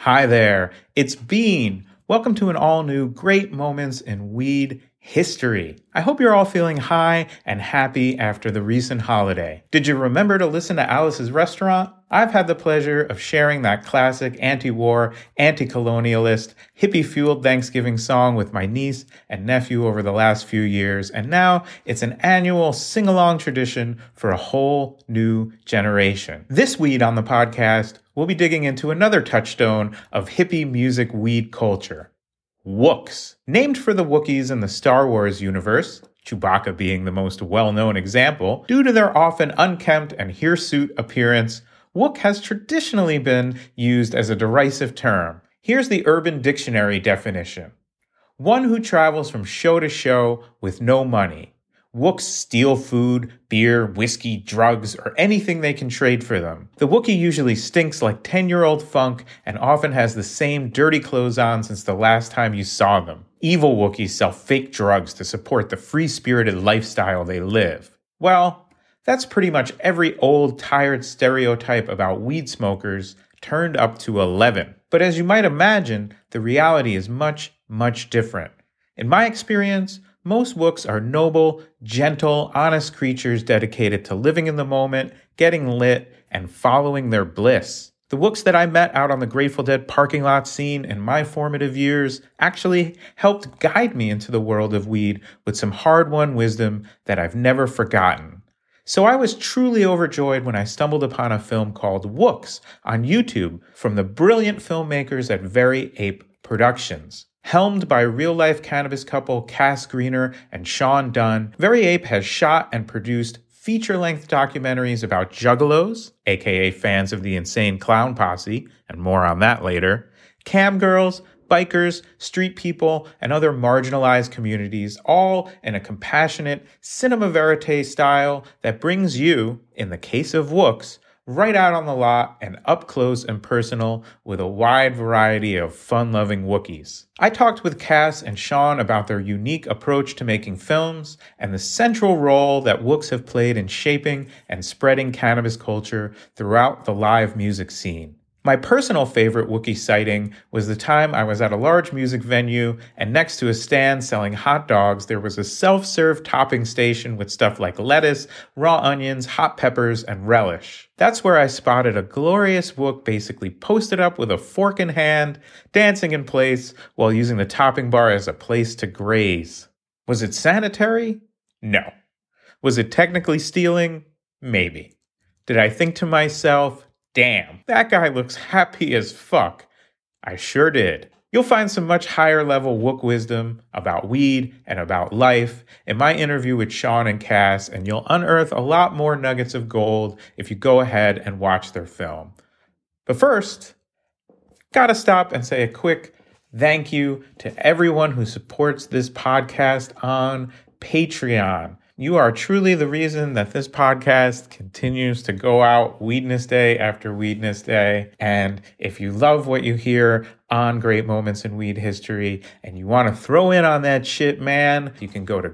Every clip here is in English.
Hi there, it's Bean. Welcome to an all-new Great Moments in Weed history. I hope you're all feeling high and happy after the recent holiday. Did you remember to listen to Alice's Restaurant? I've had the pleasure of sharing that classic anti-war, anti-colonialist, hippie-fueled Thanksgiving song with my niece and nephew over the last few years, and now it's an annual sing-along tradition for a whole new generation. This weed on the podcast, we'll be digging into another touchstone of hippie music weed culture, Wooks. Named for the Wookiees in the Star Wars universe, Chewbacca being the most well-known example, due to their often unkempt and hirsute appearance, Wook has traditionally been used as a derisive term. Here's the Urban Dictionary definition. One who travels from show to show with no money. Wooks steal food, beer, whiskey, drugs, or anything they can trade for them. The Wookiee usually stinks like 10-year-old funk and often has the same dirty clothes on since the last time you saw them. Evil Wookiees sell fake drugs to support the free-spirited lifestyle they live. Well, that's pretty much every old, tired stereotype about weed smokers turned up to 11. But as you might imagine, the reality is much, much different. In my experience, most Wooks are noble, gentle, honest creatures dedicated to living in the moment, getting lit, and following their bliss. The Wooks that I met out on the Grateful Dead parking lot scene in my formative years actually helped guide me into the world of weed with some hard-won wisdom that I've never forgotten. So I was truly overjoyed when I stumbled upon a film called Wooks on YouTube from the brilliant filmmakers at Very Ape Productions. Helmed by real-life cannabis couple Cass Greener and Sean Dunn, Very Ape has shot and produced feature-length documentaries about juggalos, aka fans of the Insane Clown Posse, and more on that later, cam girls, bikers, street people, and other marginalized communities, all in a compassionate cinema verite style that brings you, in the case of Wooks, right out on the lot and up close and personal with a wide variety of fun-loving Wookiees. I talked with Cass and Sean about their unique approach to making films and the central role that Wooks have played in shaping and spreading cannabis culture throughout the live music scene. My personal favorite Wookiee sighting was the time I was at a large music venue and next to a stand selling hot dogs, there was a self-serve topping station with stuff like lettuce, raw onions, hot peppers, and relish. That's where I spotted a glorious Wook basically posted up with a fork in hand, dancing in place while using the topping bar as a place to graze. Was it sanitary? No. Was it technically stealing? Maybe. Did I think to myself, damn, that guy looks happy as fuck? I sure did. You'll find some much higher level Wook wisdom about weed and about life in my interview with Sean and Cass, and you'll unearth a lot more nuggets of gold if you go ahead and watch their film. But first, gotta stop and say a quick thank you to everyone who supports this podcast on Patreon. You are truly the reason that this podcast continues to go out Weedness Day after Weedness Day. And if you love what you hear on Great Moments in Weed History and you want to throw in on that shit, man, you can go to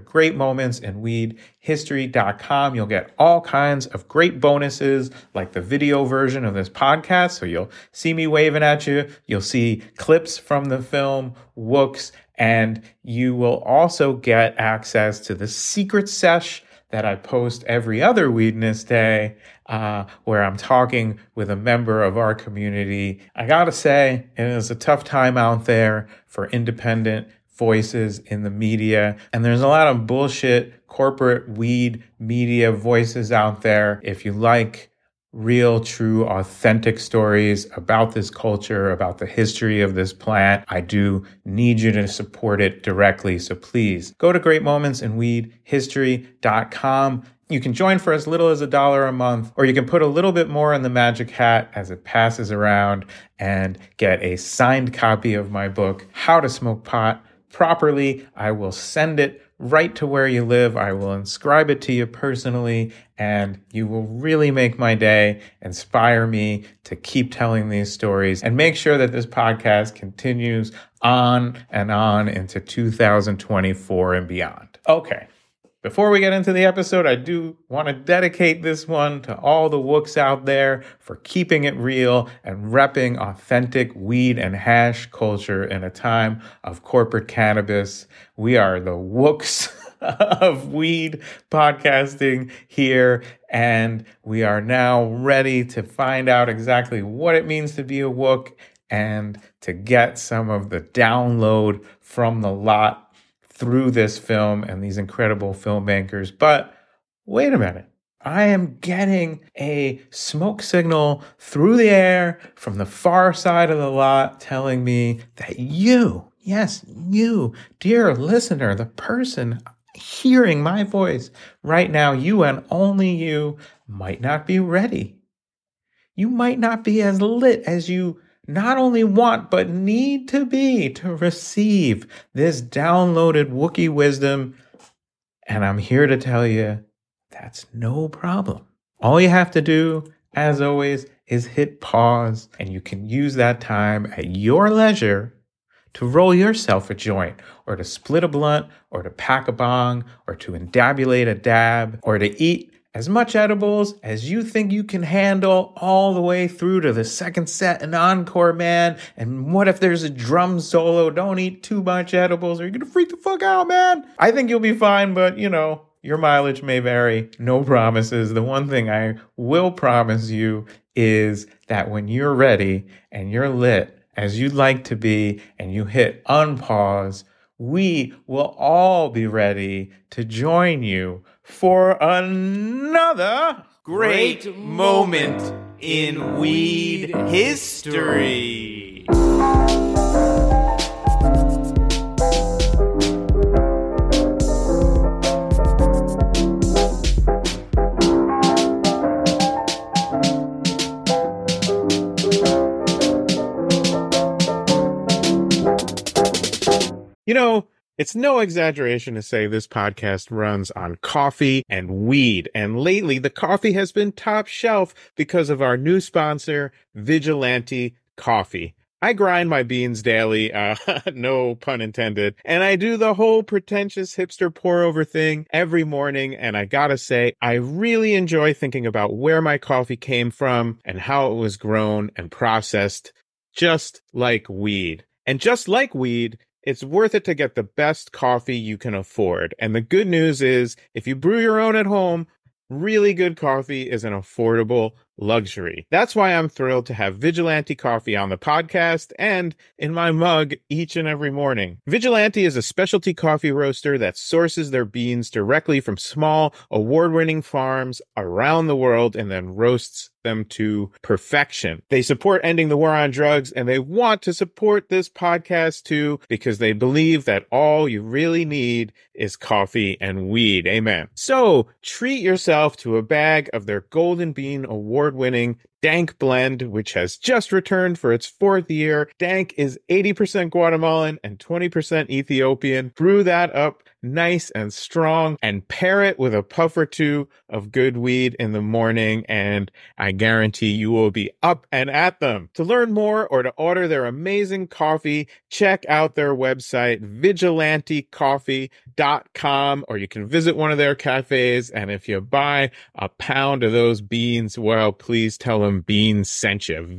greatmomentsinweedhistory.com. You'll get all kinds of great bonuses like the video version of this podcast. So you'll see me waving at you. You'll see clips from the film Wooks. And you will also get access to the secret sesh that I post every other Weedness Day, where I'm talking with a member of our community. I gotta say, it is a tough time out there for independent voices in the media, and there's a lot of bullshit corporate weed media voices out there. If you like real, true, authentic stories about this culture, about the history of this plant, I do need you to support it directly. So please go to greatmomentsinweedhistory.com. You can join for as little as $1 a month, or you can put a little bit more in the magic hat as it passes around and get a signed copy of my book, How to Smoke Pot Properly. I will send it right to where you live. I will inscribe it to you personally, and you will really make my day, inspire me to keep telling these stories, and make sure that this podcast continues on and on into 2024 and beyond. Okay, Before we get into the episode, I do want to dedicate this one to all the Wooks out there for keeping it real and repping authentic weed and hash culture in a time of corporate cannabis. We are the Wooks of weed podcasting here, and we are now ready to find out exactly what it means to be a Wook and to get some of the download from the lot through this film and these incredible filmmakers. But wait a minute. I am getting a smoke signal through the air from the far side of the lot telling me that you, yes, you, dear listener, the person hearing my voice right now, you and only you, might not be ready. You might not be as lit as you not only want, but need to be to receive this downloaded Wookiee wisdom. And I'm here to tell you, that's no problem. All you have to do, as always, is hit pause, and you can use that time at your leisure to roll yourself a joint, or to split a blunt, or to pack a bong, or to endabulate a dab, or to eat as much edibles as you think you can handle all the way through to the second set and encore, man. And what if there's a drum solo? Don't eat too much edibles or you're going to freak the fuck out, man. I think you'll be fine, but your mileage may vary. No promises. The one thing I will promise you is that when you're ready and you're lit as you'd like to be and you hit unpause, we will all be ready to join you for another great moment in weed history. It's no exaggeration to say this podcast runs on coffee and weed. And lately, the coffee has been top shelf because of our new sponsor, Vigilante Coffee. I grind my beans daily, no pun intended, and I do the whole pretentious hipster pour-over thing every morning, and I gotta say, I really enjoy thinking about where my coffee came from and how it was grown and processed, just like weed. And just like weed, it's worth it to get the best coffee you can afford. And the good news is, if you brew your own at home, really good coffee is an affordable luxury. That's why I'm thrilled to have Vigilante Coffee on the podcast and in my mug each and every morning. Vigilante is a specialty coffee roaster that sources their beans directly from small, award-winning farms around the world and then roasts them to perfection. They support ending the war on drugs, and they want to support this podcast too because they believe that all you really need is coffee and weed. Amen. So treat yourself to a bag of their Golden Bean award-winning Dank blend, which has just returned for its fourth year. Dank is 80% Guatemalan and 20% Ethiopian. Brew that up nice and strong and pair it with a puff or two of good weed in the morning, and I guarantee you will be up and at them. To learn more or to order their amazing coffee, check out their website, vigilantecoffee.com, or you can visit one of their cafes, and if you buy a pound of those beans, well, please tell them Beans sent you.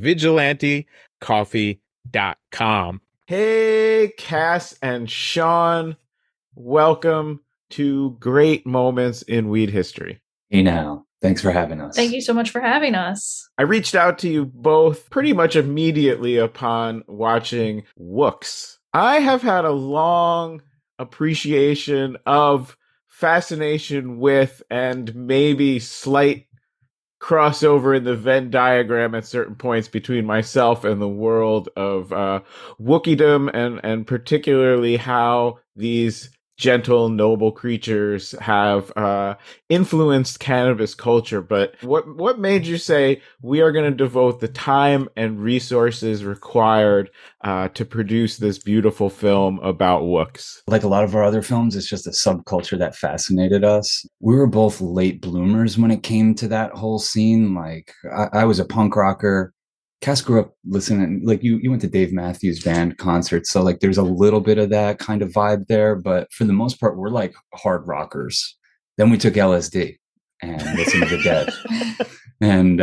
vigilantecoffee.com. Hey, Cass and Sean. Welcome to Great Moments in Weed History. Hey now. Thanks for having us. Thank you so much for having us. I reached out to you both pretty much immediately upon watching Wooks. I have had a long appreciation of, fascination with, and maybe slight crossover in the Venn diagram at certain points between myself and the world of Wookieedom, and particularly how these gentle, noble creatures have influenced cannabis culture. But what made you say we are going to devote the time and resources required to produce this beautiful film about Wooks? Like a lot of our other films, it's just a subculture that fascinated us. We were both late bloomers when it came to that whole scene. Like I was a punk rocker. Cass grew up listening, like you went to Dave Matthews Band concerts. So like there's a little bit of that kind of vibe there. But for the most part, we're like hard rockers. Then we took LSD and listened to the Dead. And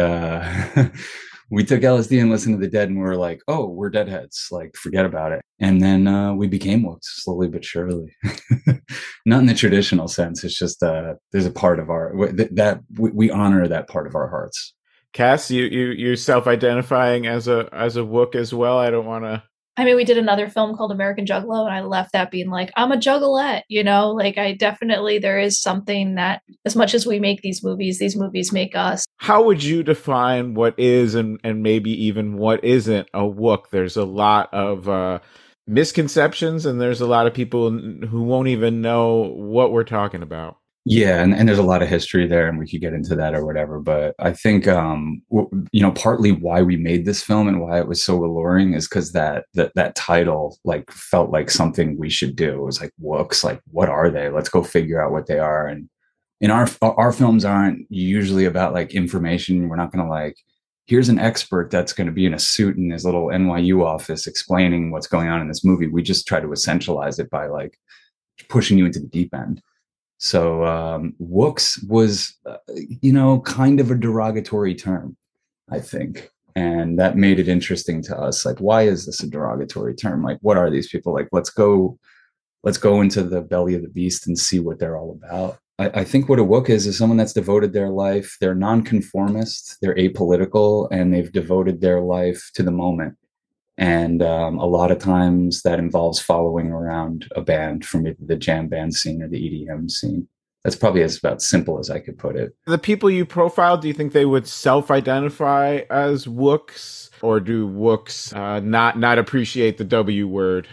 we took LSD and listened to the Dead, and we were like, oh, we're Deadheads. Like, forget about it. And then we became Wooks slowly but surely. Not in the traditional sense. It's just there's a part of our that we honor that part of our hearts. Cass, you self-identifying as a Wook as well? I don't want to. I mean, we did another film called American Juggalo, and I left that being like, I'm a juggalette, you know? Like, I definitely, there is something that, as much as we make these movies make us. How would you define what is and maybe even what isn't a Wook? There's a lot of misconceptions, and there's a lot of people who won't even know what we're talking about. Yeah, and there's a lot of history there, and we could get into that or whatever. But I think, partly why we made this film and why it was so alluring is because that title like felt like something we should do. It was like, Wooks, like, what are they? Let's go figure out what they are. And in our films aren't usually about like information. We're not going to like, here's an expert that's going to be in a suit in his little NYU office explaining what's going on in this movie. We just try to essentialize it by like pushing you into the deep end. So Wooks was, kind of a derogatory term, I think. And that made it interesting to us. Like, why is this a derogatory term? Like, what are these people? Like, let's go into the belly of the beast and see what they're all about. I think what a Wook is someone that's devoted their life. They're nonconformist, they're apolitical, and they've devoted their life to the moment. And a lot of times that involves following around a band from either the jam band scene or the EDM scene. That's probably about simple as I could put it. The people you profiled, do you think they would self-identify as Wooks, or do Wooks not appreciate the W word?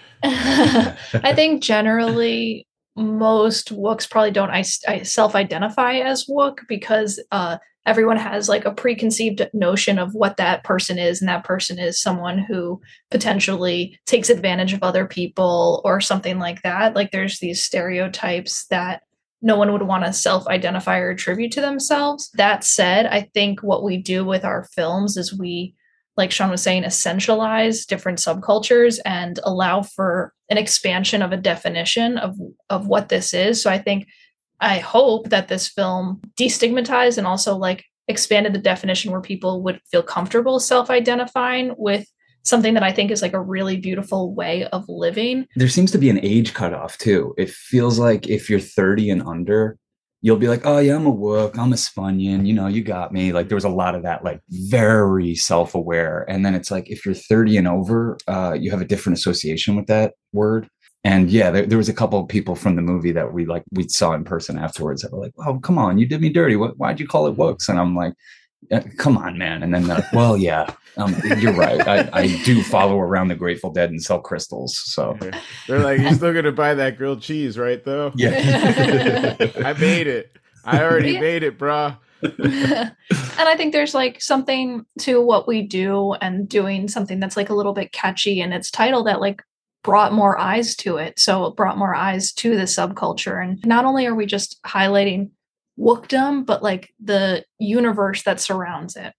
I think generally most Wooks probably don't self-identify as Wook because everyone has like a preconceived notion of what that person is, and that person is someone who potentially takes advantage of other people or something like that. Like there's these stereotypes that no one would want to self-identify or attribute to themselves. That said, I think what we do with our films is we, like Sean was saying, essentialize different subcultures and allow for an expansion of a definition of what this is. So I hope that this film destigmatized and also like expanded the definition where people would feel comfortable self-identifying with something that I think is like a really beautiful way of living. There seems to be an age cutoff too. It feels like if you're 30 and under, you'll be like, oh yeah, I'm a Wook, I'm a Spunyan, you got me. Like there was a lot of that, like very self-aware. And then it's like, if you're 30 and over, you have a different association with that word. And yeah, there was a couple of people from the movie that we saw in person afterwards that were like, oh, come on, you did me dirty. Why'd you call it Wooks? And I'm like, come on, man. And then they're like, well, yeah, you're right. I do follow around the Grateful Dead and sell crystals. So they're like, you're still going to buy that grilled cheese, right, though? Yeah. I made it. I already made it, brah. And I think there's like something to what we do and doing something that's like a little bit catchy in its title that like brought more eyes to it. So it brought more eyes to the subculture. And not only are we just highlighting Wookdom, but like the universe that surrounds it.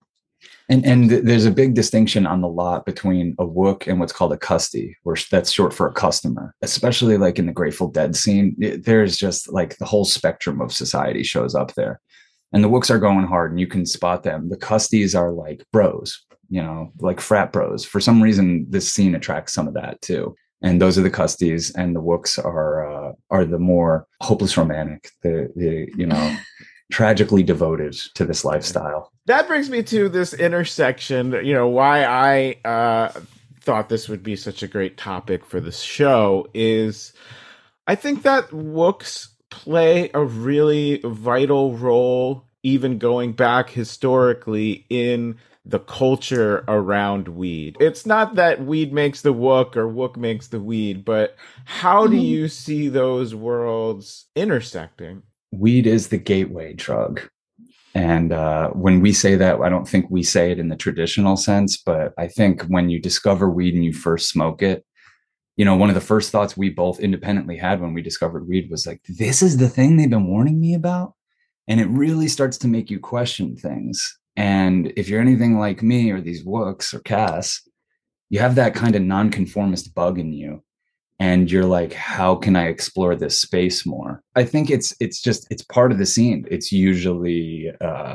And there's a big distinction on the lot between a Wook and what's called a custy, where that's short for a customer, especially like in the Grateful Dead scene. There's just like the whole spectrum of society shows up there. And the Wooks are going hard and you can spot them. The custies are like bros, like frat bros. For some reason, this scene attracts some of that too. And those are the custies, and the Wooks are the more hopeless romantic, the tragically devoted to this lifestyle. That brings me to this intersection, why I thought this would be such a great topic for this show is I think that Wooks play a really vital role, even going back historically, in the culture around weed. It's not that weed makes the Wook or Wook makes the weed, but how do you see those worlds intersecting? Weed is the gateway drug. And when we say that, I don't think we say it in the traditional sense, but I think when you discover weed and you first smoke it, one of the first thoughts we both independently had when we discovered weed was like, this is the thing they've been warning me about? And it really starts to make you question things. And if you're anything like me or these Wooks or Cass, you have that kind of nonconformist bug in you. and you're like, how can I explore this space more? I think it's part of the scene. It's usually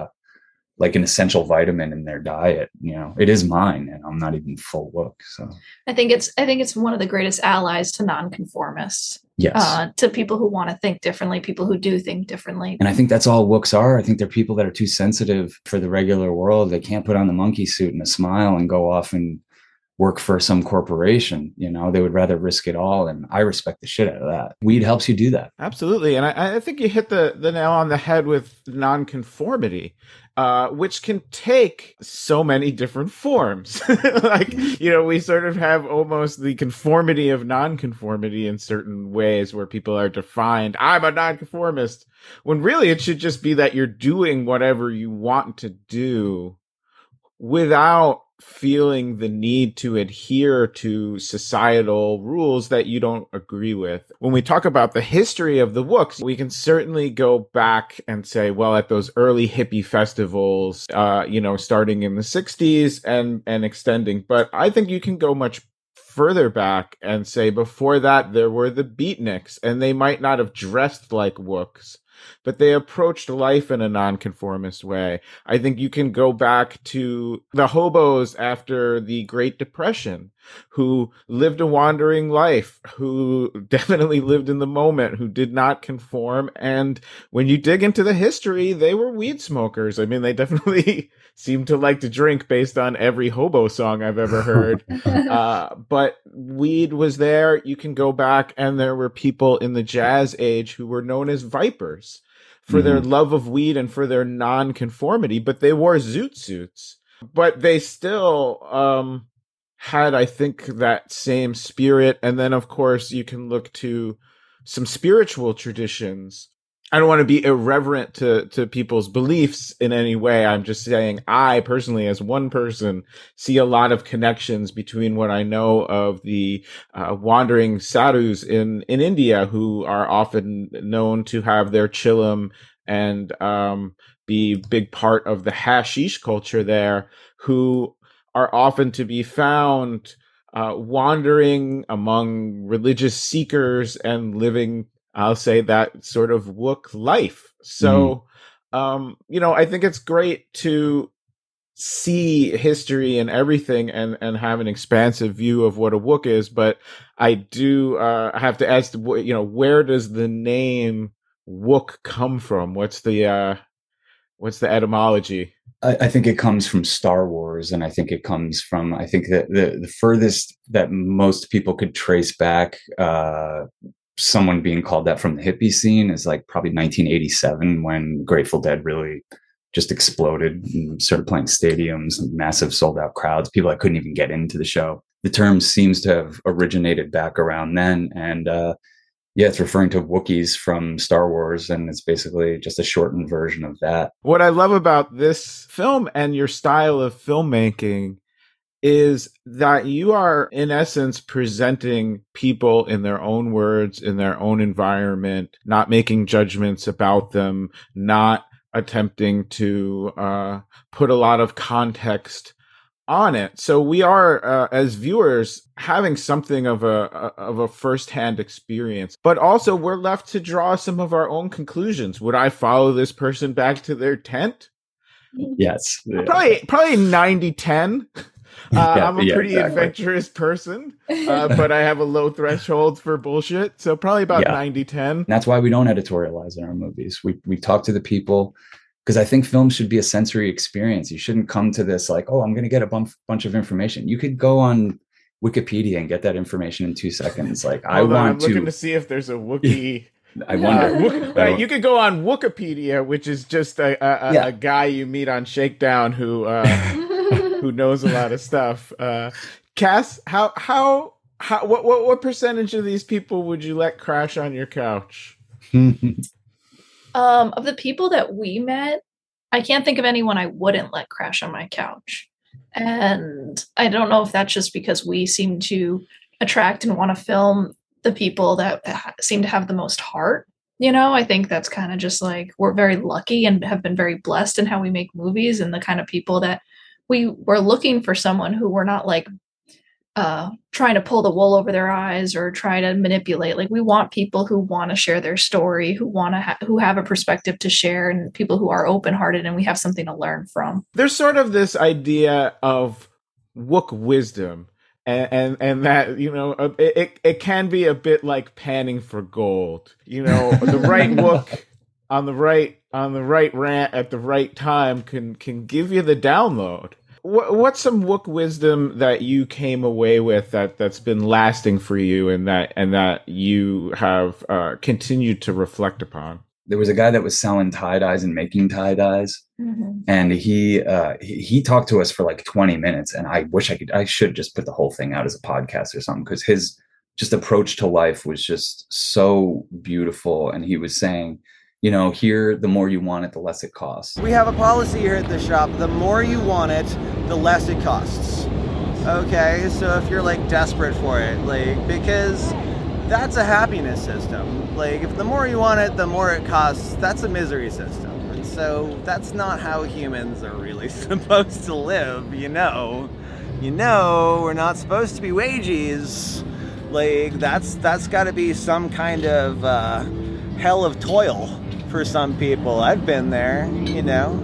like an essential vitamin in their diet. It is mine, and I'm not even full Wook. So I think it's one of the greatest allies to nonconformists. yes, to people who want to think differently, people who do think differently. and I think that's all Wooks are. I think they're people that are too sensitive for the regular world. They can't put on the monkey suit and a smile and go off and work for some corporation. They would rather risk it all, and I respect the shit out of that. Weed helps you do that. Absolutely. And I think you hit the nail on the head with nonconformity, which can take so many different forms. Like, we sort of have almost the conformity of nonconformity in certain ways where people are defined, I'm a nonconformist, when really it should just be that you're doing whatever you want to do without feeling the need to adhere to societal rules that you don't agree with. When we talk about the history of the Wooks, we can certainly go back and say, well, at those early hippie festivals, starting in the 60s and extending. But I think you can go much further back and say before that, there were the beatniks, and they might not have dressed like Wooks, but they approached life in a nonconformist way. I think you can go back to the hobos after the Great Depression, who lived a wandering life, who definitely lived in the moment, who did not conform. And when you dig into the history, they were weed smokers. I mean, they definitely seem to like to drink based on every hobo song I've ever heard. But weed was there. You can go back, and there were people in the jazz age who were known as vipers for their love of weed and for their nonconformity, but they wore zoot suits. But they still had, I think, that same spirit. And then, of course, you can look to some spiritual traditions. I don't want to be irreverent to people's beliefs in any way. I'm just saying I personally, as one person, see a lot of connections between what I know of the wandering sadhus in India, who are often known to have their chillum and be big part of the hashish culture there, who are often to be found wandering among religious seekers and living, I'll say, that sort of Wook life. So, I think it's great to see history and everything and have an expansive view of what a Wook is. But I do have to ask, where does the name Wook come from? What's the etymology? I think it comes from Star Wars, and I think it comes from, I think that the furthest that most people could trace back someone being called that from the hippie scene is like probably 1987, when Grateful Dead really just exploded and started playing stadiums and massive sold out crowds, people that couldn't even get into the show. The term seems to have originated back around then. And it's referring to Wookiees from Star Wars, and it's basically just a shortened version of that. What I love about this film and your style of filmmaking is that you are, in essence, presenting people in their own words, in their own environment, not making judgments about them, not attempting to put a lot of context on it. So we are, as viewers, having something of a firsthand experience, but also we're left to draw some of our own conclusions. Would I follow this person back to their tent? Yes. Probably 90-10. I'm a pretty adventurous person, but I have a low threshold for bullshit. So probably about 90-10. That's why we don't editorialize in our movies. We talk to the people, because I think film should be a sensory experience. You shouldn't come to this like, oh, I'm going to get a bunch of information. You could go on Wikipedia and get that information in 2 seconds. Like, I'm looking to see if there's a Wookiee. I wonder. You could go on Wikipedia, which is just a guy you meet on Shakedown who knows a lot of stuff. Cass, what percentage of these people would you let crash on your couch? Of the people that we met, I can't think of anyone I wouldn't let crash on my couch. And I don't know if that's just because we seem to attract and want to film the people that seem to have the most heart. I think that's kind of just like, we're very lucky and have been very blessed in how we make movies, and the kind of people that we were looking for someone who were not like trying to pull the wool over their eyes or try to manipulate. Like, we want people who want to share their story, who want to who have a perspective to share, and people who are open-hearted and we have something to learn from. There's sort of this idea of Wook wisdom, and that, you know, it can be a bit like panning for gold. You know, the right Wook on the right rant at the right time can give you the download. What's some Wook wisdom that you came away with that's been lasting for you, and that you have continued to reflect upon? There was a guy that was selling tie-dyes and making tie-dyes. Mm-hmm. And he talked to us for like 20 minutes. And I wish I should just put the whole thing out as a podcast or something, because his just approach to life was just so beautiful. And he was saying, you know, here, the more you want it, the less it costs. We have a policy here at the shop. The more you want it, the less it costs. Okay, so if you're like desperate for it, like, because that's a happiness system. Like, if the more you want it, the more it costs, that's a misery system. And so that's not how humans are really supposed to live, you know. You know, we're not supposed to be wages. Like, that's got to be some kind of hell of toil for some people. I've been there, you know.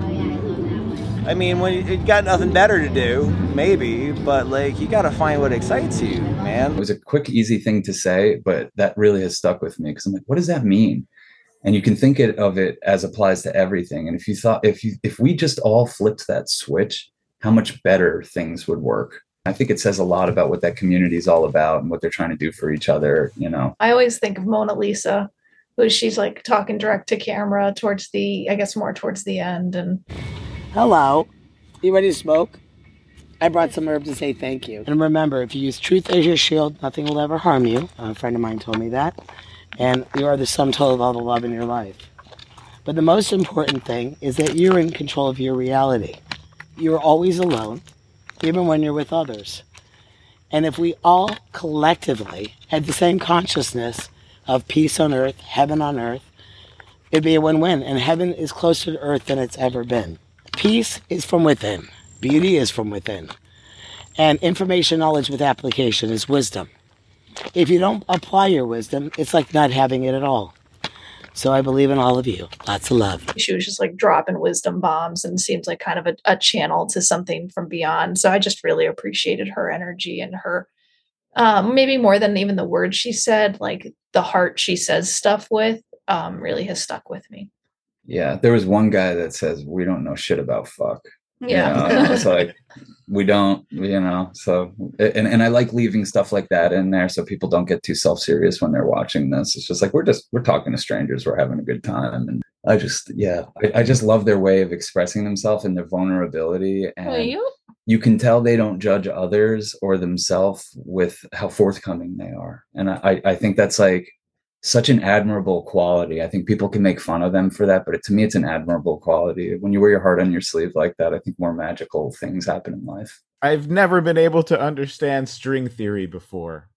I mean, when you got nothing better to do, maybe, but like, you got to find what excites you, man. It was a quick, easy thing to say, but that really has stuck with me, because I'm like, what does that mean? And you can think of it as applies to everything. And if we just all flipped that switch, how much better things would work. I think it says a lot about what that community is all about and what they're trying to do for each other, you know. I always think of Mona Lisa, who she's like talking direct to camera towards the end. And hello, you ready to smoke? I brought some herb to say thank you. And remember, if you use truth as your shield, nothing will ever harm you. A friend of mine told me that. And you are the sum total of all the love in your life. But the most important thing is that you're in control of your reality. You're always alone, even when you're with others. And if we all collectively had the same consciousness of peace on earth, heaven on earth, it'd be a win-win. And heaven is closer to earth than it's ever been. Peace is from within. Beauty is from within. And information knowledge with application is wisdom. If you don't apply your wisdom, it's like not having it at all. So I believe in all of you. Lots of love. She was just like dropping wisdom bombs and seems like kind of a channel to something from beyond. So I just really appreciated her energy and her, maybe more than even the words she said, like the heart she says stuff with, really has stuck with me. Yeah, there was one guy that says, we don't know shit about fuck. Yeah. You know? It's like, we don't, you know, so, and I like leaving stuff like that in there so people don't get too self-serious when they're watching this. It's just like, we're talking to strangers, we're having a good time. And I just love their way of expressing themselves and their vulnerability. And you can tell they don't judge others or themselves with how forthcoming they are. And I think that's like such an admirable quality. I think people can make fun of them for that, but to me, it's an admirable quality. When you wear your heart on your sleeve like that, I think more magical things happen in life. I've never been able to understand string theory before.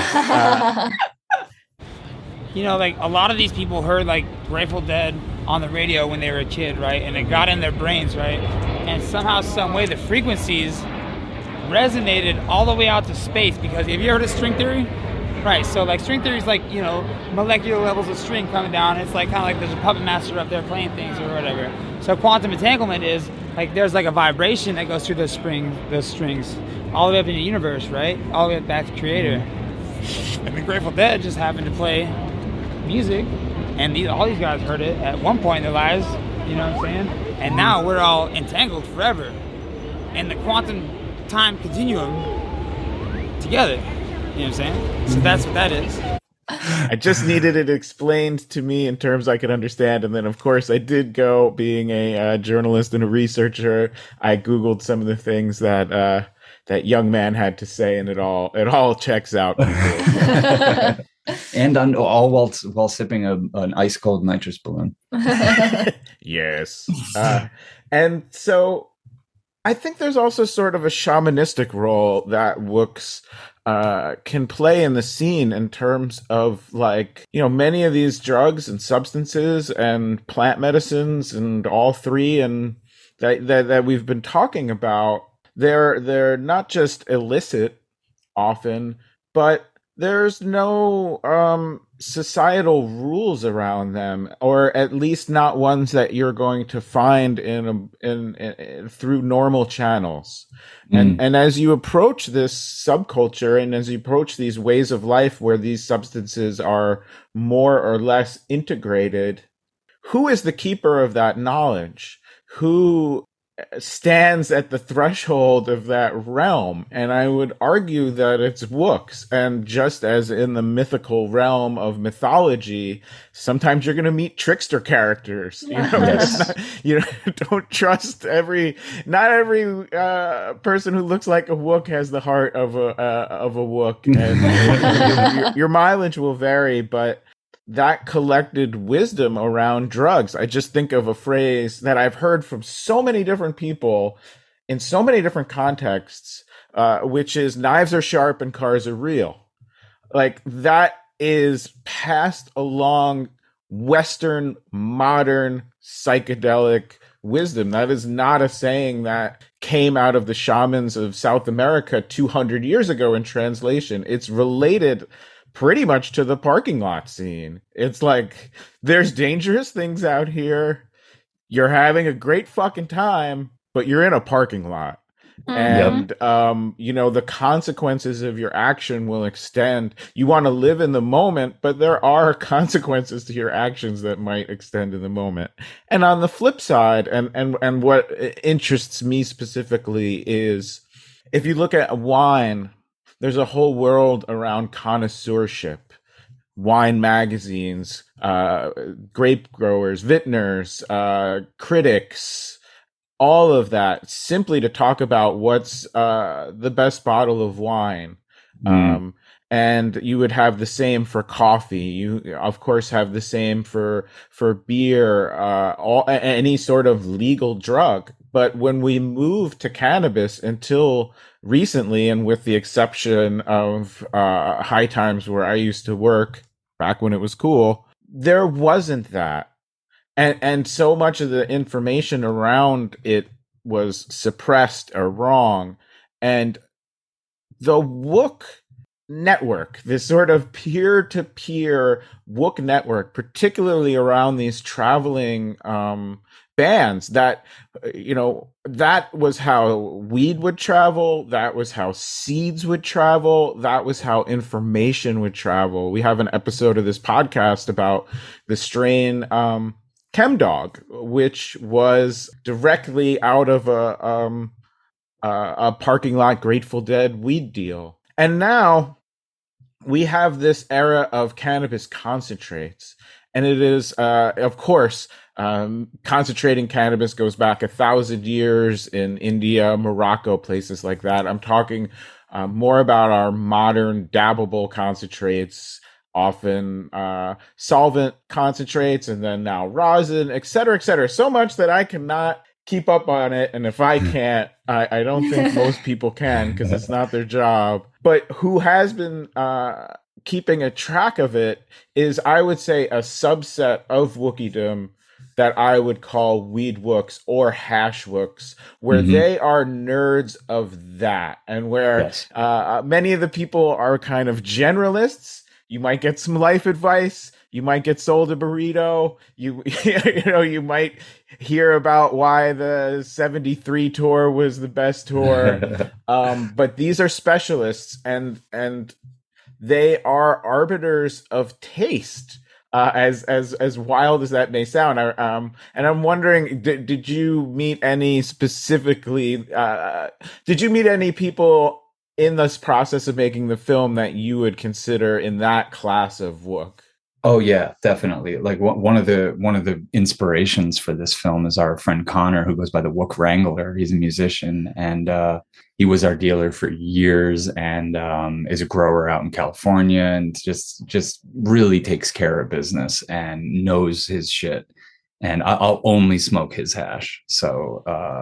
You know, like a lot of these people heard like Grateful Dead on the radio when they were a kid, right? And it got in their brains, right? And somehow, some way, the frequencies resonated all the way out to space. Because have you heard of string theory? Right, so like string theory is like, you know, molecular levels of string coming down. It's like kind of like there's a puppet master up there playing things or whatever. So quantum entanglement is like there's like a vibration that goes through those strings, all the way up in the universe, right? All the way back to Creator. And the Grateful Dead just happened to play music, and all these guys heard it at one point in their lives, you know what I'm saying? And now we're all entangled forever in the quantum time continuum together. You know what I'm saying? So that's what that is. I just needed it explained to me in terms I could understand. And then, of course, I did go, being a journalist and a researcher, I Googled some of the things that that young man had to say, and it all checks out. And all while sipping an ice cold nitrous balloon. Yes. And so I think there's also sort of a shamanistic role that Wooks can play in the scene, in terms of, like, you know, many of these drugs and substances and plant medicines and all three and that we've been talking about, they're not just illicit often, but there's no societal rules around them, or at least not ones that you're going to find in through normal channels. And as you approach this subculture, and as you approach these ways of life where these substances are more or less integrated, who is the keeper of that knowledge? Who stands at the threshold of that realm? And I would argue that it's Wooks. And just as in the mythical realm of mythology, sometimes you're going to meet trickster characters. You know, Yes. you don't trust not every person who looks like a Wook has the heart of a Wook. And your mileage will vary, but that collected wisdom around drugs. I just think of a phrase that I've heard from so many different people in so many different contexts, which is knives are sharp and cars are real. Like, that is passed along Western, modern, psychedelic wisdom. That is not a saying that came out of the shamans of South America 200 years ago in translation. It's related pretty much to the parking lot scene. It's like, there's dangerous things out here. You're having a great fucking time, but you're in a parking lot. And, the consequences of your action will extend. You want to live in the moment, but there are consequences to your actions that might extend in the moment. And on the flip side, and what interests me specifically is, if you look at wine, there's a whole world around connoisseurship, wine magazines, grape growers, vintners, critics, all of that, simply to talk about what's the best bottle of wine. And you would have the same for coffee. You, of course, have the same for beer, any sort of legal drug. But when we move to cannabis, until recently, and with the exception of High Times, where I used to work back when it was cool, there wasn't that. And so much of the information around it was suppressed or wrong. And the Wook network, this sort of peer-to-peer Wook network, particularly around these traveling bands, that that was how weed would travel, that was how seeds would travel, that was how information would travel. We have an episode of this podcast about the strain ChemDog, which was directly out of a parking lot Grateful Dead weed deal. And now we have this era of cannabis concentrates, and it is of course, concentrating cannabis goes back 1,000 years in India, Morocco, places like that. I'm talking more about our modern dabbable concentrates, often solvent concentrates, and then now rosin, et cetera, so much that I cannot keep up on it. And if I can't, I don't think most people can, because it's not their job. But who has been keeping a track of it is, I would say, a subset of Wookiedom that I would call Weed Wooks or Hash Wooks, where they are nerds of that, and where many of the people are kind of generalists. You might get some life advice. You might get sold a burrito. You might hear about why the 73 tour was the best tour. But these are specialists, and they are arbiters of taste. As wild as that may sound, and I'm wondering, did you meet any specifically? Did you meet any people in this process of making the film that you would consider in that class of Wook? Oh yeah, definitely. Like one of the inspirations for this film is our friend Connor, who goes by the Wook Wrangler. He's a musician, and he was our dealer for years, and is a grower out in California, and just really takes care of business and knows his shit. And I'll only smoke his hash. So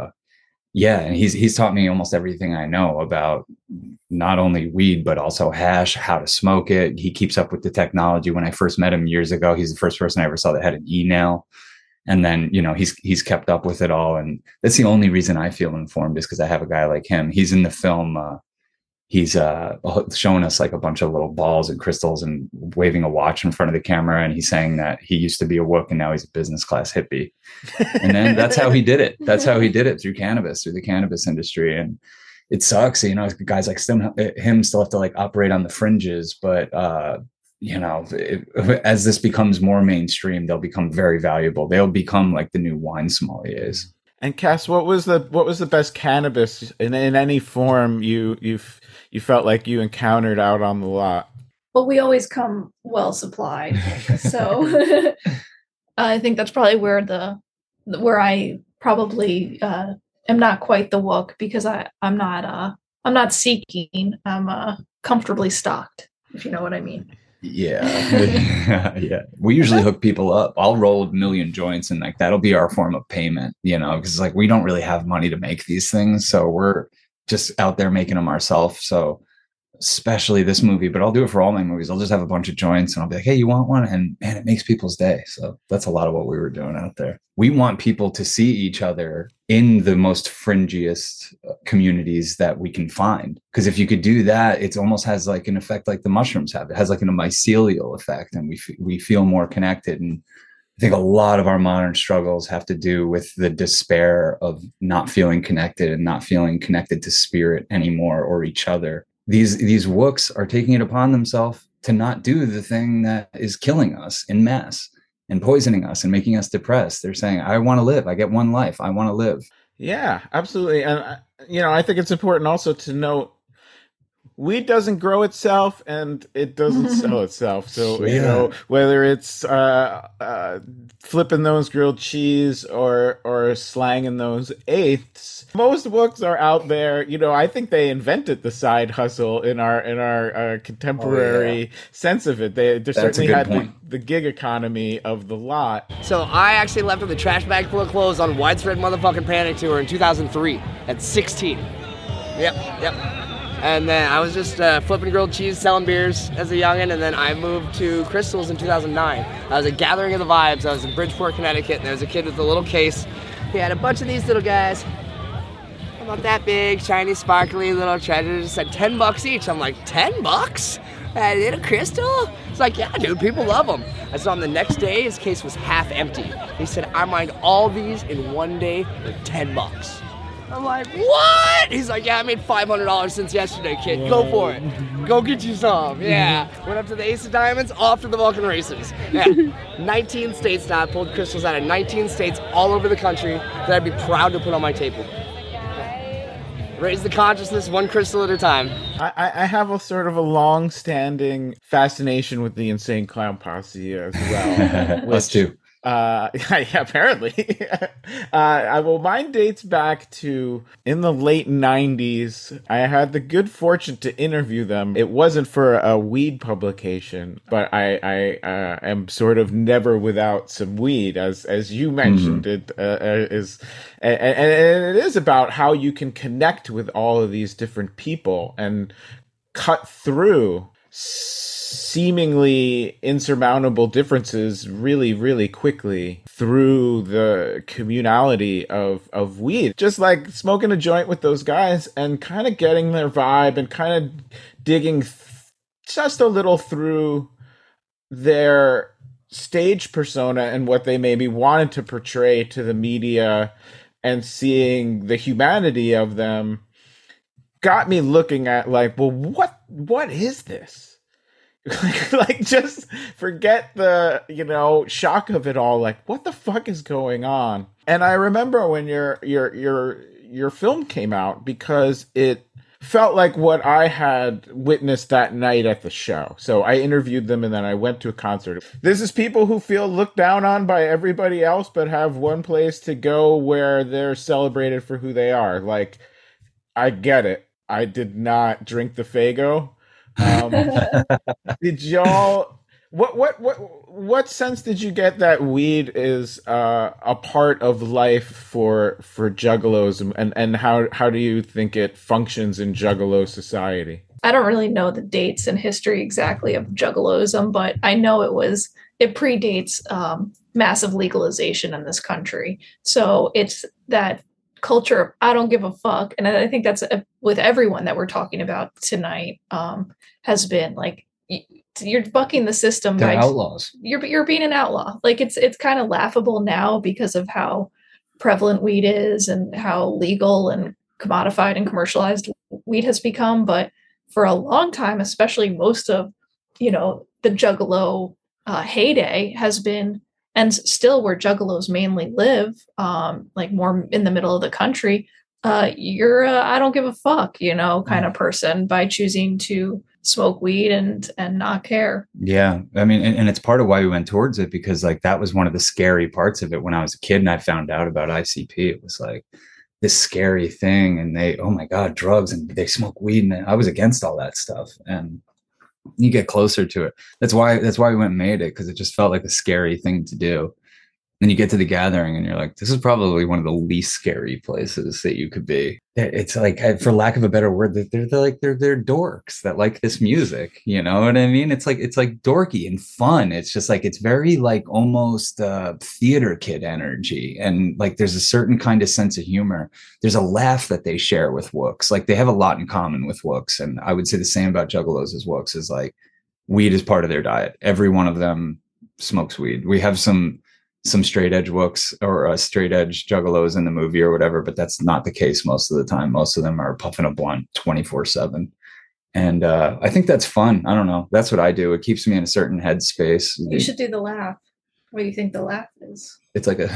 yeah, and he's taught me almost everything I know about not only weed, but also hash, how to smoke it. He keeps up with the technology. When I first met him years ago, he's the first person I ever saw that had an e-nail. And then, he's kept up with it all. And that's the only reason I feel informed, is because I have a guy like him. He's in the film he's showing us like a bunch of little balls and crystals and waving a watch in front of the camera. And he's saying that he used to be a wook and now he's a business class hippie. And then that's how he did it. That's how he did it through cannabis, through the cannabis industry. And it sucks, you know, guys like him still have to like operate on the fringes, but you know, as this becomes more mainstream, they'll become very valuable. They'll become like the new wine sommeliers. And Cass, what was the best cannabis in any form you felt like you encountered out on the lot? Well, we always come well supplied, so I think that's probably where I probably am not quite the wook, because I'm not seeking. I'm comfortably stocked, if you know what I mean. Yeah. Yeah. We usually hook people up. I'll roll a million joints and like that'll be our form of payment, you know, because like we don't really have money to make these things. So we're just out there making them ourselves. So especially this movie, but I'll do it for all my movies. I'll just have a bunch of joints and I'll be like, hey, you want one? And man, it makes people's day. So that's a lot of what we were doing out there. We want people to see each other in the most fringiest communities that we can find. Because if you could do that, it almost has like an effect like the mushrooms have. It has like a mycelial effect, and we feel more connected. And I think a lot of our modern struggles have to do with the despair of not feeling connected and not feeling connected to spirit anymore or each other. These wooks are taking it upon themselves to not do the thing that is killing us en masse and poisoning us and making us depressed. They're saying, I want to live. I get one life. I want to live. Yeah, absolutely. And, you know, I think it's important also to note weed doesn't grow itself and it doesn't sell itself. So, you know, whether it's flipping those grilled cheese or slanging those eighths, most books are out there. You know, I think they invented the side hustle in our contemporary sense of it. They certainly had the gig economy of the lot. So I actually left with a trash bag full of clothes on Widespread Motherfucking Panic Tour in 2003 at 16. Yep. And then I was just flipping grilled cheese, selling beers as a youngin', and then I moved to Crystals in 2009. I was at Gathering of the Vibes. I was in Bridgeport, Connecticut, and there was a kid with a little case. He had a bunch of these little guys, about that big, shiny, sparkly little treasures. It said $10 each. I'm like, $10? A little crystal? It's like, yeah, dude, people love them. I saw him the next day. His case was half empty. He said, I mined all these in one day for $10. I'm like, what? He's like, yeah, I made $500 since yesterday, kid. Go for it. Go get you some. Yeah. Went up to the Ace of Diamonds, off to the Vulcan races. Yeah. 19 states now. I pulled crystals out of 19 states all over the country that I'd be proud to put on my table. Raise the consciousness one crystal at a time. I have a sort of a long-standing fascination with the Insane Clown Posse as well. Us too. Yeah, apparently. Well, mine dates back to in the late 90s. I had the good fortune to interview them. It wasn't for a weed publication, but I am sort of never without some weed, as you mentioned. It is, and it is about how you can connect with all of these different people and cut through seemingly insurmountable differences really, really quickly through the communality of weed. Just like smoking a joint with those guys and kind of getting their vibe and kind of digging just a little through their stage persona and what they maybe wanted to portray to the media, and seeing the humanity of them got me looking at like, well, what is this? Like, just forget the, you know, shock of it all. Like, what the fuck is going on? And I remember when your film came out, because it felt like what I had witnessed that night at the show. So I interviewed them and then I went to a concert. This is people who feel looked down on by everybody else, but have one place to go where they're celebrated for who they are. Like, I get it. I did not drink the Faygo. Did y'all? What sense did you get that weed is a part of life for juggalos, and how do you think it functions in juggalo society? I don't really know the dates and history exactly of juggalosm, but I know it predates massive legalization in this country. So it's that culture of I don't give a fuck, and I think that's with everyone that we're talking about tonight, has been like you're bucking the system. They're outlaws. You're being an outlaw. Like it's kind of laughable now because of how prevalent weed is and how legal and commodified and commercialized weed has become. But for a long time, especially most of, the Juggalo heyday has been, and still where Juggalos mainly live, like more in the middle of the country, you're a I don't give a fuck, kind of person by choosing to smoke weed and not care. Yeah. I mean, and it's part of why we went towards it, because like that was one of the scary parts of it when I was a kid and I found out about ICP. It was like this scary thing, and oh my God, drugs, and they smoke weed, and I was against all that stuff. And you get closer to it. That's why we went and made it, because it just felt like a scary thing to do. Then you get to the gathering and you're like, this is probably one of the least scary places that you could be. It's like, for lack of a better word, they're dorks that like this music. You know what I mean? It's like dorky and fun. It's just like, it's very like almost theater kid energy. And like, there's a certain kind of sense of humor. There's a laugh that they share with Wooks. Like they have a lot in common with Wooks. And I would say the same about Juggalos as Wooks, is like weed is part of their diet. Every one of them smokes weed. We have some straight edge Wooks or straight edge Juggalos in the movie or whatever, but that's not the case most of the time. Most of them are puffing a blunt 24/7. And I think that's fun. I don't know. That's what I do. It keeps me in a certain headspace. You should do the laugh. What do you think the laugh is? It's like a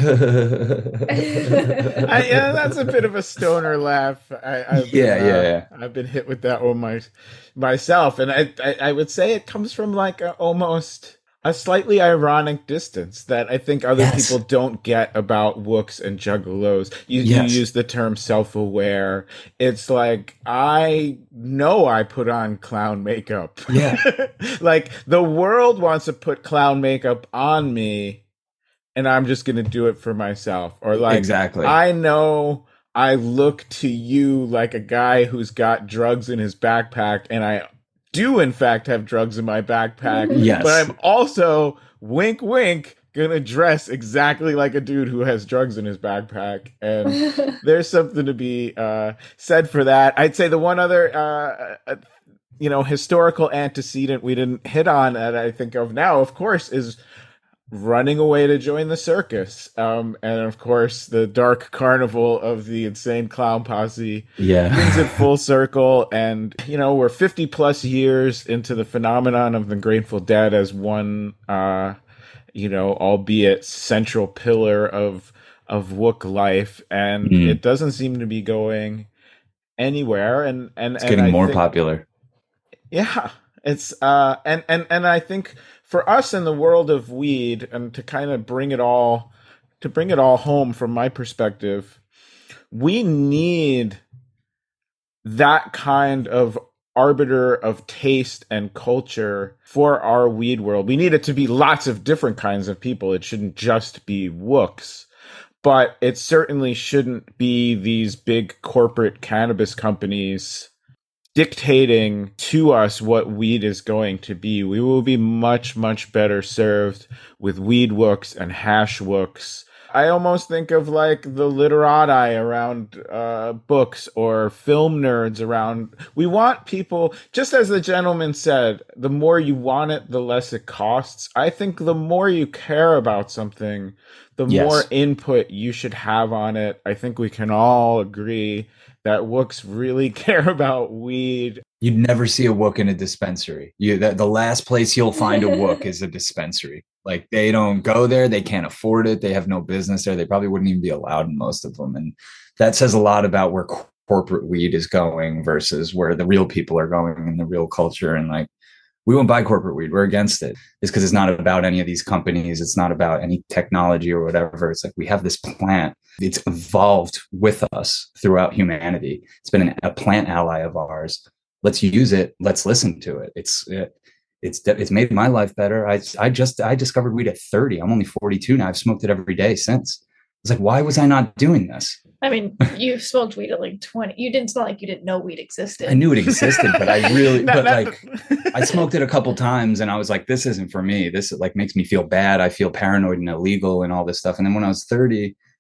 yeah, that's a bit of a stoner laugh. I've been hit with that one myself. And I would say it comes from like almost a slightly ironic distance that I think other people don't get about Wooks and Juggalos. You use the term self-aware. It's like, I know I put on clown makeup. Yeah. Like the world wants to put clown makeup on me, and I'm just going to do it for myself. Or like, exactly. I know I look to you like a guy who's got drugs in his backpack, and I do in fact have drugs in my backpack. Yes. But I'm also, wink wink, gonna dress exactly like a dude who has drugs in his backpack. And there's something to be said for that. I'd say the one other historical antecedent we didn't hit on that I think of now, of course, is running away to join the circus. And of course, the dark carnival of the Insane Clown Posse brings it full circle. And, we're 50 plus years into the phenomenon of the Grateful Dead as one, albeit central pillar of Wook life. And it doesn't seem to be going anywhere. And it's getting more popular. Yeah. It's, and I think, for us in the world of weed, and to kind of bring it all home from my perspective, we need that kind of arbiter of taste and culture for our weed world. We need it to be lots of different kinds of people. It shouldn't just be Wooks, but it certainly shouldn't be these big corporate cannabis companies dictating to us what weed is going to be. We will be much, much better served with weed Wooks and hash Wooks. I almost think of like the literati around books, or film nerds around. We want people, just as the gentleman said, the more you want it, the less it costs. I think the more you care about something, the more input you should have on it. I think we can all agree that Wooks really care about weed. You'd never see a Wook in a dispensary. The last place you'll find a Wook is a dispensary. Like, they don't go there. They can't afford it. They have no business there. They probably wouldn't even be allowed in most of them. And that says a lot about where corporate weed is going versus where the real people are going in the real culture. And like, we won't buy corporate weed. We're against it. It's because it's not about any of these companies. It's not about any technology or whatever. It's like, we have this plant. It's evolved with us throughout humanity. It's been a plant ally of ours. Let's use it. Let's listen to it. It's made my life better. I discovered weed at 30. I'm only 42 now. I've smoked it every day since. It's like, why was I not doing this? I mean, you smoked weed at like 20. It's not like you didn't know weed existed. I knew it existed, but I really, I smoked it a couple times and I was like, this isn't for me. This like makes me feel bad. I feel paranoid and illegal and all this stuff. And then when I was 30,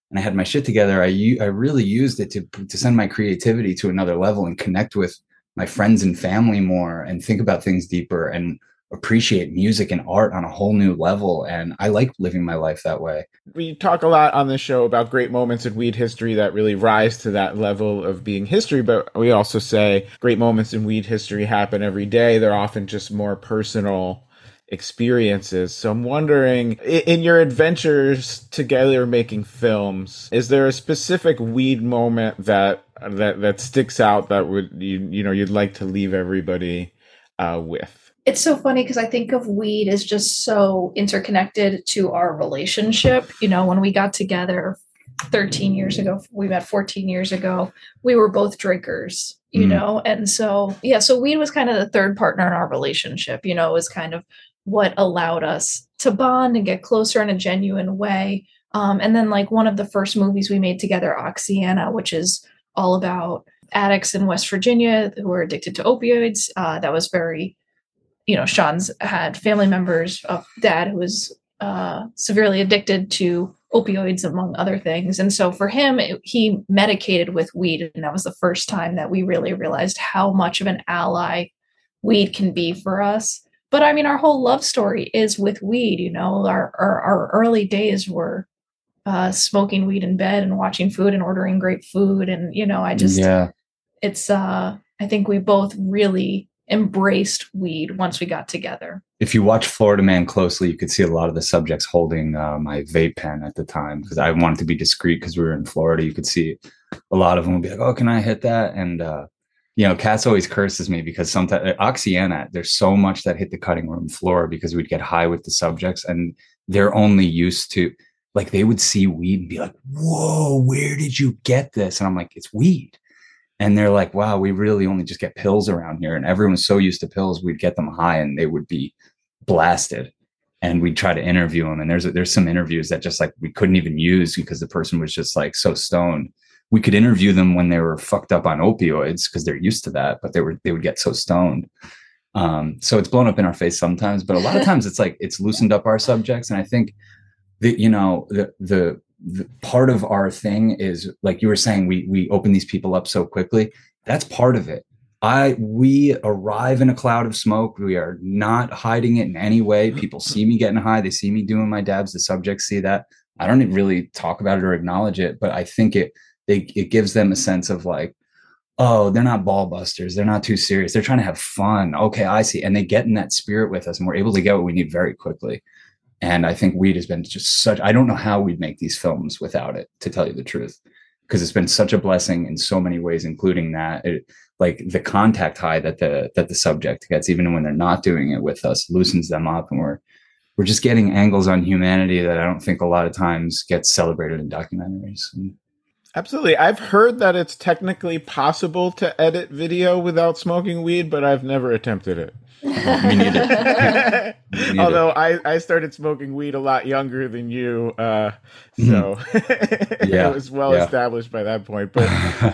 and I had my shit together, I really used it to send my creativity to another level and connect with my friends and family more and think about things deeper and appreciate music and art on a whole new level. And I like living my life that way. We talk a lot on the show about great moments in weed history that really rise to that level of being history, but we also say great moments in weed history happen every day. They're often just more personal experiences. So I'm wondering, in your adventures together making films, is there a specific weed moment that sticks out that would you'd like to leave everybody with? It's so funny because I think of weed as just so interconnected to our relationship. You know, when we got together 13 years ago, we met 14 years ago, we were both drinkers, you know? And so, yeah, so weed was kind of the third partner in our relationship, you know, it was kind of what allowed us to bond and get closer in a genuine way. And then like one of the first movies we made together, Oxyana, which is all about addicts in West Virginia who are addicted to opioids. That was very, you know, Sean's had family members of dad who was severely addicted to opioids, among other things. And so for him, he medicated with weed. And that was the first time that we really realized how much of an ally weed can be for us. But I mean, our whole love story is with weed, you know, our early days were smoking weed in bed and watching food and ordering great food. And, you know, it's, I think we both really embraced weed once we got together. If you watch Florida Man closely, you could see a lot of the subjects holding my vape pen at the time because I wanted to be discreet because we were in Florida. You could see a lot of them would be like, oh, can I hit that? And, you know, Cass always curses me because sometimes at Oxyana, there's so much that hit the cutting room floor because we'd get high with the subjects and they're only used to, like, they would see weed and be like, whoa, where did you get this? And I'm like, it's weed. And they're like, wow, we really only just get pills around here. And everyone's so used to pills, we'd get them high and they would be blasted. And we'd try to interview them. And there's some interviews that just like we couldn't even use because the person was just like so stoned. We could interview them when they were fucked up on opioids because they're used to that, but they would get so stoned. So it's blown up in our face sometimes, but a lot of times it's like it's loosened up our subjects. And I think that, you know, the part of our thing is, like you were saying, we open these people up so quickly. That's part of it. We arrive in a cloud of smoke. We are not hiding it in any way. People see me getting high. They see me doing my dabs. The subjects see that. I don't really talk about it or acknowledge it, but I think it gives them a sense of like, oh, they're not ball busters. They're not too serious. They're trying to have fun. Okay, I see. And they get in that spirit with us and we're able to get what we need very quickly. And I think weed has been just I don't know how we'd make these films without it, to tell you the truth, because it's been such a blessing in so many ways, including that, like the contact high that the subject gets, even when they're not doing it with us, loosens them up. And we're just getting angles on humanity that I don't think a lot of times gets celebrated in documentaries. Absolutely. I've heard that it's technically possible to edit video without smoking weed, but I've never attempted it. Me neither. Although I started smoking weed a lot younger than you, so it was well established by that point. But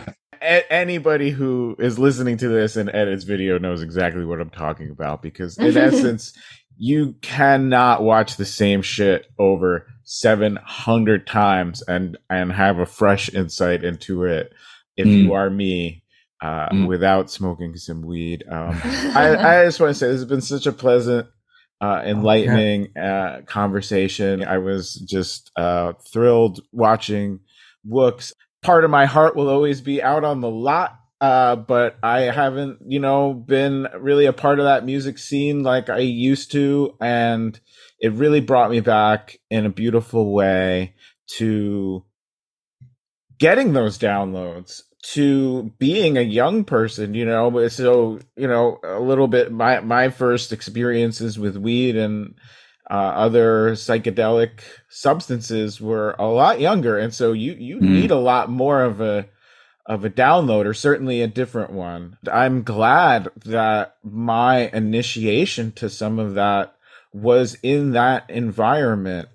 anybody who is listening to this and edits video knows exactly what I'm talking about, because in essence, you cannot watch the same shit over 700 times and have a fresh insight into it if you are me. Without smoking some weed. I just want to say this has been such a pleasant, enlightening conversation. I was just thrilled watching Wooks. Part of my heart will always be out on the lot, but I haven't, been really a part of that music scene like I used to, and it really brought me back in a beautiful way to getting those downloads, to being a young person, so, a little bit, my first experiences with weed and other psychedelic substances were a lot younger. And so you need a lot more of a download, or certainly a different one. I'm glad that my initiation to some of that was in that environment.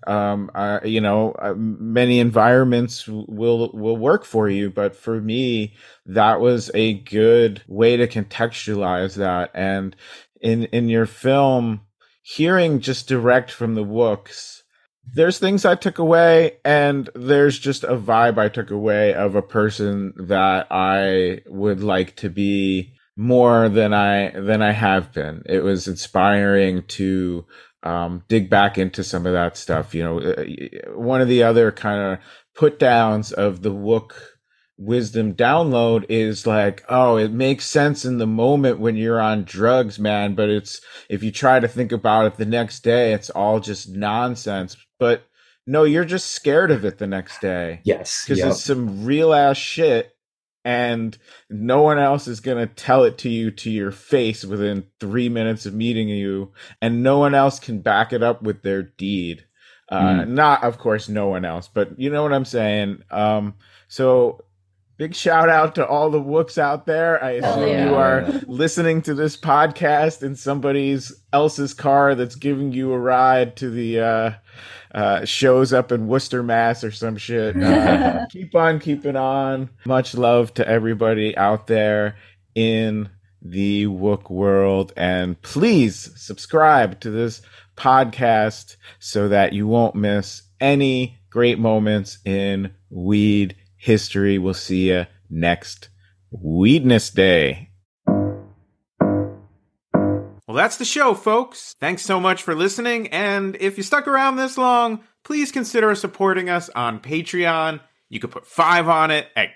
Many environments will work for you, but for me, that was a good way to contextualize that. And in your film, hearing just direct from the Wooks, there's things I took away, and there's just a vibe I took away of a person that I would like to be more than I have been. It was inspiring to dig back into some of that stuff. You know, one of the other kind of put downs of the Wook wisdom download is like, oh, it makes sense in the moment when you're on drugs, man, but it's, if you try to think about it the next day, it's all just nonsense. But no, you're just scared of it the next day. Yes. Because it's some real ass shit, and no one else is going to tell it to you to your face within 3 minutes of meeting you, and no one else can back it up with their deed. Not, of course, no one else, but you know what I'm saying? So big shout out to all the Wooks out there. I assume you are listening to this podcast in somebody else's car that's giving you a ride to the shows up in Worcester, Mass or some shit. Keep on keeping on. Much love to everybody out there in the Wook world. And please subscribe to this podcast so that you won't miss any great moments in weed history. We'll see you next Weedness Day. Well, that's the show, folks. Thanks so much for listening. And if you stuck around this long, please consider supporting us on Patreon. You could put 5 on it at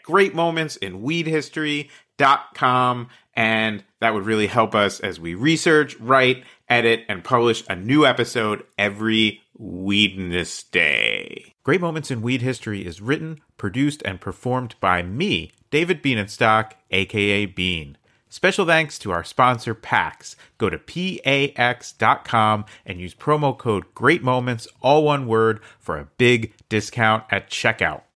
greatmomentsinweedhistory.com. And that would really help us as we research, write, edit, and publish a new episode every Weedness Day. Great Moments in Weed History is written, produced, and performed by me, David Bienenstock, aka Bean. Special thanks to our sponsor, PAX. Go to PAX.com and use promo code GREATMOMENTS, all one word, for a big discount at checkout.